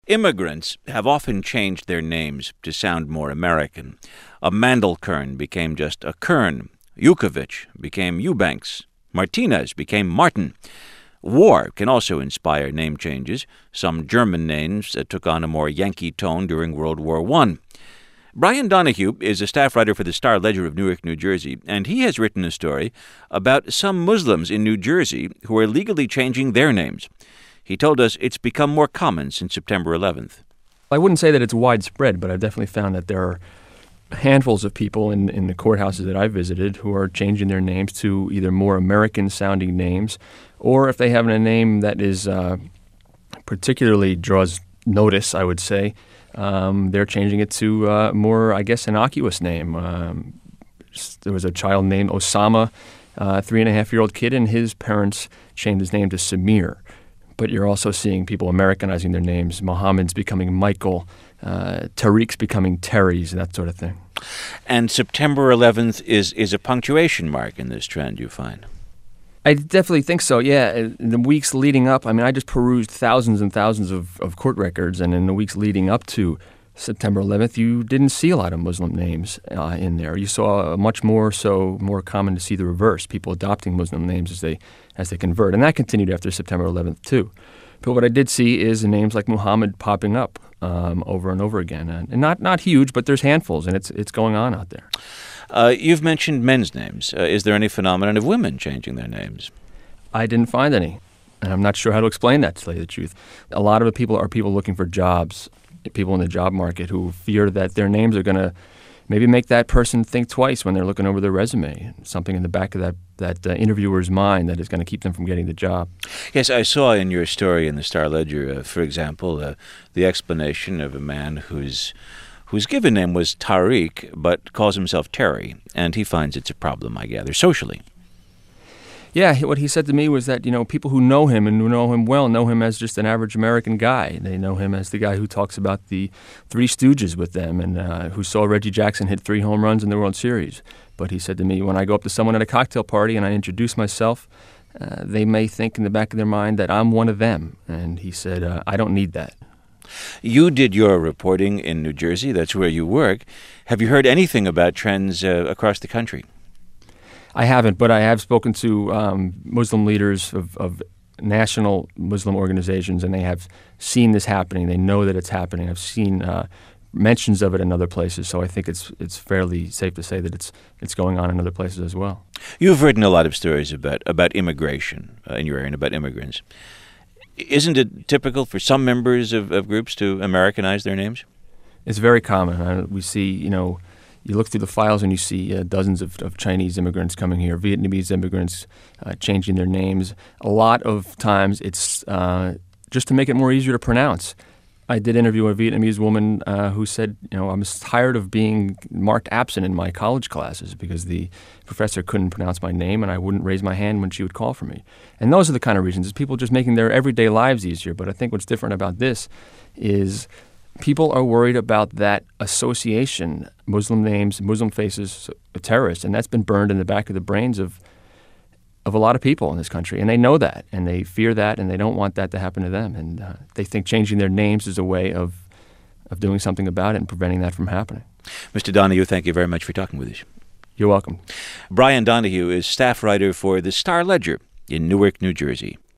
Immigrants have often changed their names to sound more American. A Mandelkern became just a Kern. Yukovich became Eubanks. Martinez became Martin. War can also inspire name changes. Some German names took on a more Yankee tone during World War I. Brian Donahue is a staff writer for the Star-Ledger of Newark, New Jersey, and he has written a story about some Muslims in New Jersey who are legally changing their names. He told us it's become more common since September 11th. I wouldn't say that it's widespread, but I've definitely found that there are handfuls of people in the courthouses that I've visited who are changing their names to either more American-sounding names, or if they have a name that is particularly draws notice, I would say, they're changing it to a more, innocuous name. There was a child named Osama, a 3.5-year-old kid, and his parents changed his name to Samir. But you're also seeing people Americanizing their names. Mohammed's becoming Michael, Tariq's becoming Terry's, that sort of thing. And September 11th is a punctuation mark in this trend, you find? I definitely think so, yeah. In the weeks leading up, I just perused thousands and thousands of court records, and in the weeks leading up to September 11th, you didn't see a lot of Muslim names in there. You saw more common to see the reverse, people adopting Muslim names as they convert. And that continued after September 11th, too. But what I did see is names like Muhammad popping up over and over again. And not huge, but there's handfuls, and it's going on out there. You've mentioned men's names. Is there any phenomenon of women changing their names? I didn't find any, and I'm not sure how to explain that, to tell you the truth. A lot of the people are people looking for jobs, people in the job market who fear that their names are going to maybe make that person think twice when they're looking over their resume, something in the back of that interviewer's mind that is going to keep them from getting the job. Yes, I saw in your story in the Star-Ledger, for example, the explanation of a man whose given name was Tariq, but calls himself Terry, and he finds it's a problem, I gather, socially. Yeah, what he said to me was that, people who know him and who know him well know him as just an average American guy. They know him as the guy who talks about the Three Stooges with them and who saw Reggie Jackson hit 3 home runs in the World Series. But he said to me, when I go up to someone at a cocktail party and I introduce myself, they may think in the back of their mind that I'm one of them. And he said, I don't need that. You did your reporting in New Jersey. That's where you work. Have you heard anything about trends across the country? I haven't, but I have spoken to Muslim leaders of national Muslim organizations, and they have seen this happening. They know that it's happening. I've seen mentions of it in other places, so I think it's fairly safe to say that it's going on in other places as well. You've written a lot of stories about immigration in your area and about immigrants. Isn't it typical for some members of groups to Americanize their names? It's very common. We see, you look through the files and you see dozens of Chinese immigrants coming here, Vietnamese immigrants changing their names. A lot of times it's just to make it more easier to pronounce. I did interview a Vietnamese woman who said, I'm tired of being marked absent in my college classes because the professor couldn't pronounce my name and I wouldn't raise my hand when she would call for me. And those are the kind of reasons. It's people just making their everyday lives easier. But I think what's different about this is people are worried about that association, Muslim names, Muslim faces, terrorists, and that's been burned in the back of the brains of a lot of people in this country. And they know that, and they fear that, and they don't want that to happen to them. And they think changing their names is a way of doing something about it and preventing that from happening. Mr. Donahue, thank you very much for talking with us. You're welcome. Brian Donahue is staff writer for the Star-Ledger in Newark, New Jersey.